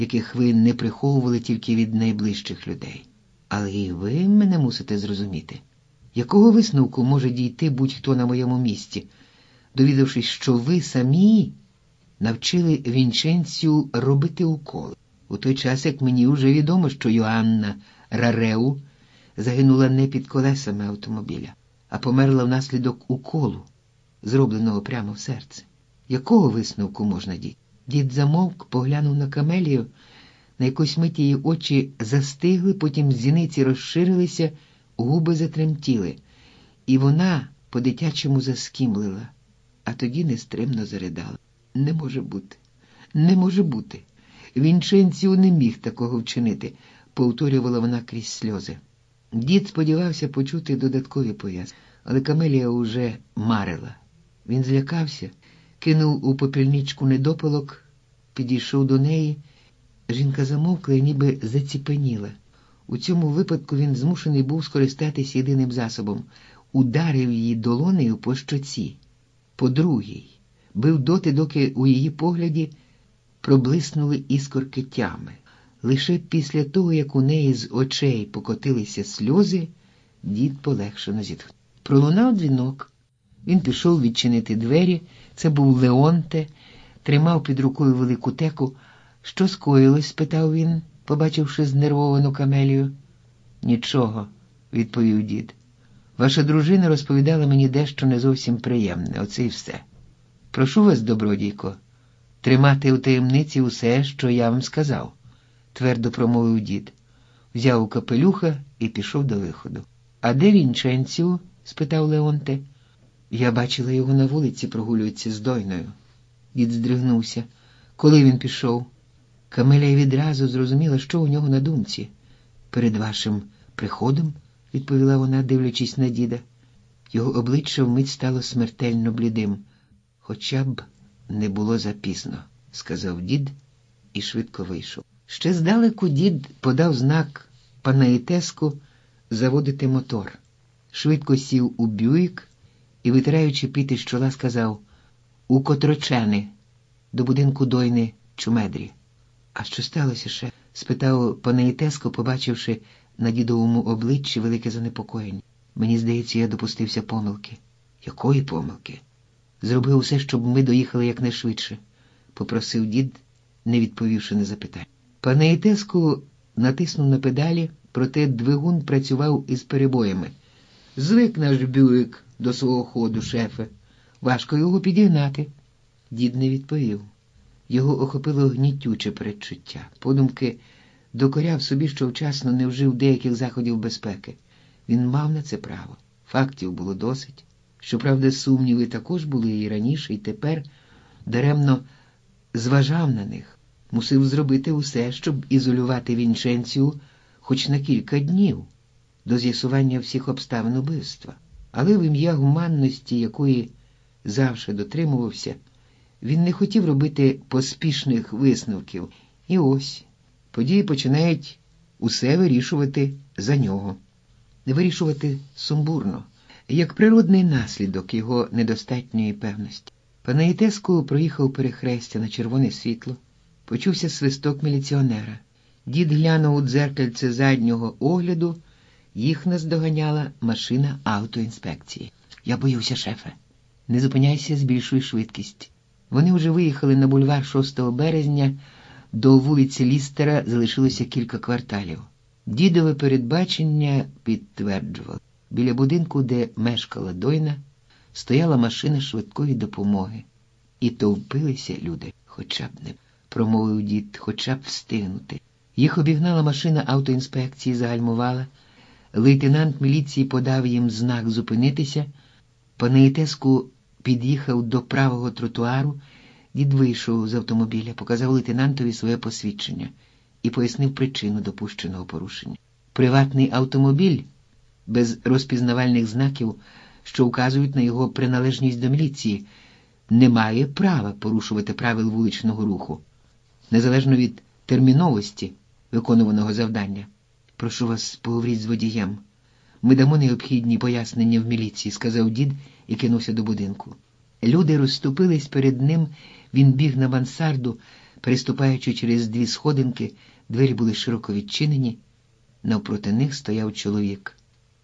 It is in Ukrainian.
яких ви не приховували тільки від найближчих людей. Але і ви мене мусите зрозуміти. Якого висновку може дійти будь-хто на моєму місці, довідавшись, що ви самі навчили Вінченцію робити уколи? У той час, як мені вже відомо, що Йоанна Рареу загинула не під колесами автомобіля, а померла внаслідок уколу, зробленого прямо в серце. Якого висновку можна дійти? Дід замовк, поглянув на Камелію, на якусь мить її очі застигли, потім зіниці розширилися, губи затремтіли, і вона по-дитячому заскімлила, а тоді нестримно заридала. Не може бути, не може бути. Вінченціо не міг такого вчинити, повторювала вона крізь сльози. Дід сподівався почути додаткові пояснення, але Камелія уже марила. Він злякався, кинув у попільничку недопалок, підійшов до неї. Жінка замовкла і ніби заціпеніла. У цьому випадку він змушений був скористатись єдиним засобом. Ударив її долонею по щоці. По другій. Бив доти, доки у її погляді проблиснули іскорки тями. Лише після того, як у неї з очей покотилися сльози, дід полегшено зітхнув. Пролунав дзвінок. Він пішов відчинити двері. Це був Леонте, тримав під рукою велику теку. «Що скоїлось?» – спитав він, побачивши знервовану Камелію. «Нічого», – відповів дід. «Ваша дружина розповідала мені дещо не зовсім приємне, оце й все. Прошу вас, добродійко, тримати у таємниці усе, що я вам сказав», – твердо промовив дід. Взяв капелюха і пішов до виходу. «А де Вінченціо?» – спитав Леонте. «Я бачила його на вулиці, прогулюється з Дойною». Дід здригнувся. «Коли він пішов?» Камелія відразу зрозуміла, що у нього на думці. «Перед вашим приходом?» – відповіла вона, дивлячись на діда. Його обличчя вмить стало смертельно блідим. «Хоча б не було запізно», – сказав дід і швидко вийшов. Ще здалеку дід подав знак Панаїтеску заводити мотор. Швидко сів у Бюїк і, витираючи піт із чола, сказав: «У Котрочени, до будинку Дойни Чумедрі». «А що сталося ще?» – спитав Панаїтеско, побачивши на дідовому обличчі велике занепокоєння. «Мені здається, я допустився помилки». «Якої помилки?» «Зробив усе, щоб ми доїхали якнайшвидше», – попросив дід, не відповівши на запитання. Панаїтеско натиснув на педалі, проте двигун працював із перебоями. «Звик наш Бюїк до свого ходу, шефе. Важко його підігнати». Дід не відповів. Його охопило гнітюче передчуття. Подумки докоряв собі, що вчасно не вжив деяких заходів безпеки. Він мав на це право. Фактів було досить. Щоправда, сумніви також були і раніше, і тепер даремно зважав на них. Мусив зробити усе, щоб ізолювати Вінченцію хоч на кілька днів до з'ясування всіх обставин убивства. Але в ім'я гуманності, якої завжди дотримувався, він не хотів робити поспішних висновків. І ось, події починають усе вирішувати за нього. Вирішувати сумбурно, як природний наслідок його недостатньої певності. Панаїтеско проїхав перехрестя на червоне світло. Почувся свисток міліціонера. Дід глянув у дзеркальце заднього огляду. Їх наздоганяла машина автоінспекції. «Я боюся, шефе. Не зупиняйся, збільшуй швидкість». Вони вже виїхали на бульвар 6 березня. До вулиці Лістера залишилося кілька кварталів. Дідове передбачення підтверджувало. Біля будинку, де мешкала Дойна, стояла машина швидкої допомоги. І товпилися люди. «Хоча б не», – промовив дід, – «хоча б встигнути». Їх обігнала машина автоінспекції, загальмувала. Лейтенант міліції подав їм знак зупинитися. Панаїтеско під'їхав до правого тротуару. Дід вийшов з автомобіля, показав лейтенантові своє посвідчення і пояснив причину допущеного порушення. Приватний автомобіль без розпізнавальних знаків, що вказують на його приналежність до міліції, не має права порушувати правил вуличного руху, незалежно від терміновості виконуваного завдання. «Прошу вас, поговоріть з водієм. Ми дамо необхідні пояснення в міліції», – сказав дід і кинувся до будинку. Люди розступились перед ним, він біг на мансарду, Переступаючи через 2 сходинки, двері були широко відчинені, навпроти них стояв чоловік.